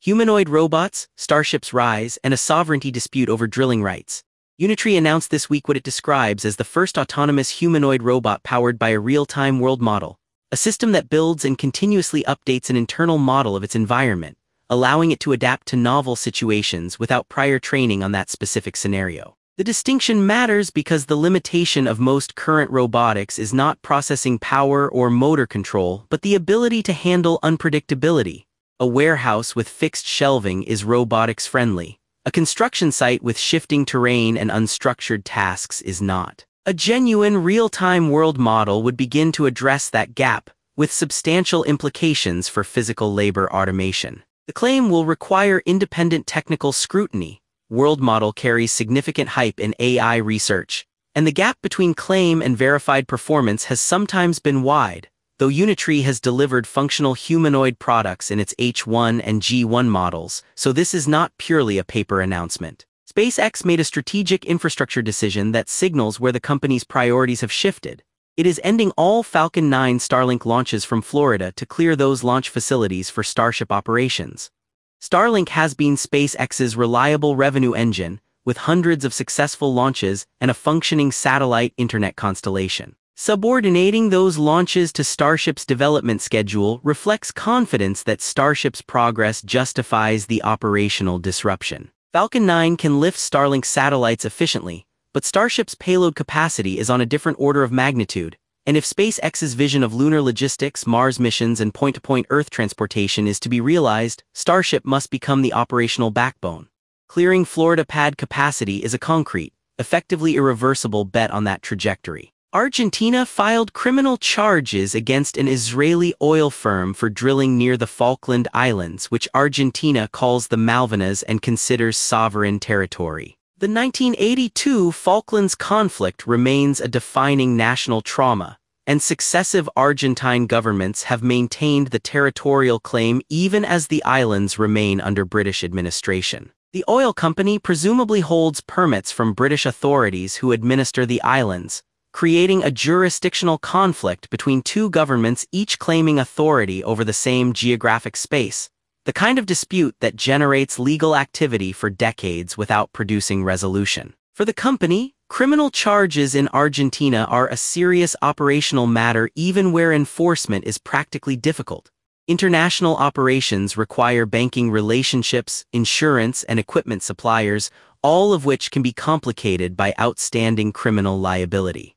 Humanoid robots, starships rise, and a sovereignty dispute over drilling rights. Unitree announced this week what it describes as the first autonomous humanoid robot powered by a real-time world model, a system that builds and continuously updates an internal model of its environment, allowing it to adapt to novel situations without prior training on that specific scenario. The distinction matters because the limitation of most current robotics is not processing power or motor control, but the ability to handle unpredictability. A warehouse with fixed shelving is robotics-friendly. A construction site with shifting terrain and unstructured tasks is not. A genuine real-time world model would begin to address that gap, with substantial implications for physical labor automation. The claim will require independent technical scrutiny. World model carries significant hype in AI research, and the gap between claim and verified performance has sometimes been wide, though Unitree has delivered functional humanoid products in its H1 and G1 models, so this is not purely a paper announcement. SpaceX made a strategic infrastructure decision that signals where the company's priorities have shifted. It is ending all Falcon 9 Starlink launches from Florida to clear those launch facilities for Starship operations. Starlink has been SpaceX's reliable revenue engine, with hundreds of successful launches and a functioning satellite internet constellation. Subordinating those launches to Starship's development schedule reflects confidence that Starship's progress justifies the operational disruption. Falcon 9 can lift Starlink satellites efficiently, but Starship's payload capacity is on a different order of magnitude, and if SpaceX's vision of lunar logistics, Mars missions, and point-to-point Earth transportation is to be realized, Starship must become the operational backbone. Clearing Florida pad capacity is a concrete, effectively irreversible bet on that trajectory. Argentina filed criminal charges against an Israeli oil firm for drilling near the Falkland Islands, which Argentina calls the Malvinas and considers sovereign territory. The 1982 Falklands conflict remains a defining national trauma, and successive Argentine governments have maintained the territorial claim even as the islands remain under British administration. The oil company presumably holds permits from British authorities who administer the islands, creating a jurisdictional conflict between two governments each claiming authority over the same geographic space, the kind of dispute that generates legal activity for decades without producing resolution. For the company, criminal charges in Argentina are a serious operational matter even where enforcement is practically difficult. International operations require banking relationships, insurance, and equipment suppliers, all of which can be complicated by outstanding criminal liability.